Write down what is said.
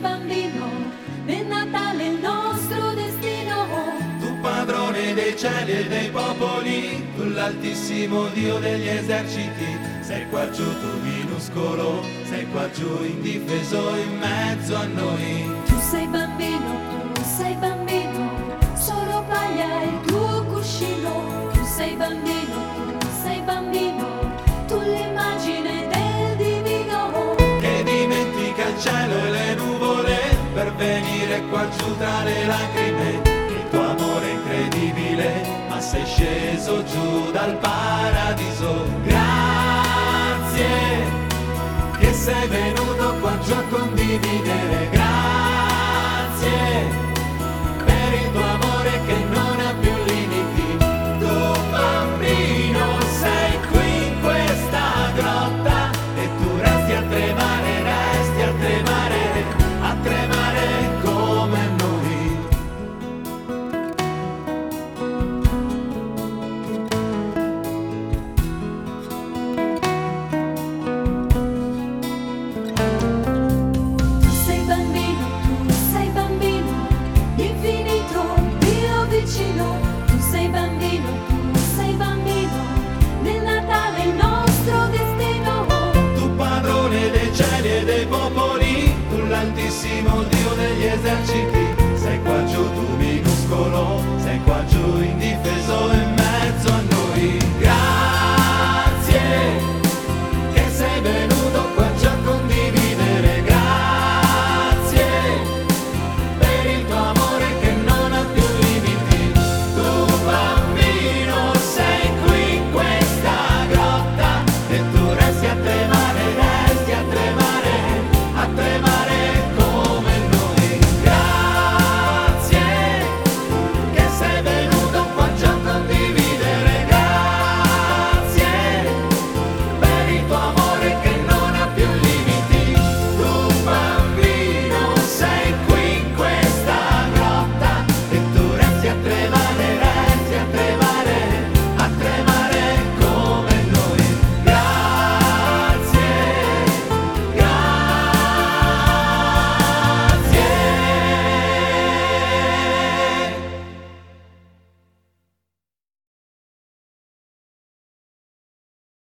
bambino, nel Natale il nostro destino. Tu padrone dei cieli e dei popoli, tu l'altissimo Dio degli eserciti, sei qua giù tu minuscolo, sei qua giù indifeso in mezzo a noi. Tu sei bambino, solo paglia il tuo cuscino. Tu sei bambino, tu l'immagine del divino. Che dimentica il cielo e le nuvole per venire qua giù tra le lacrime. Il tuo amore incredibile, ma sei sceso giù dal paradiso.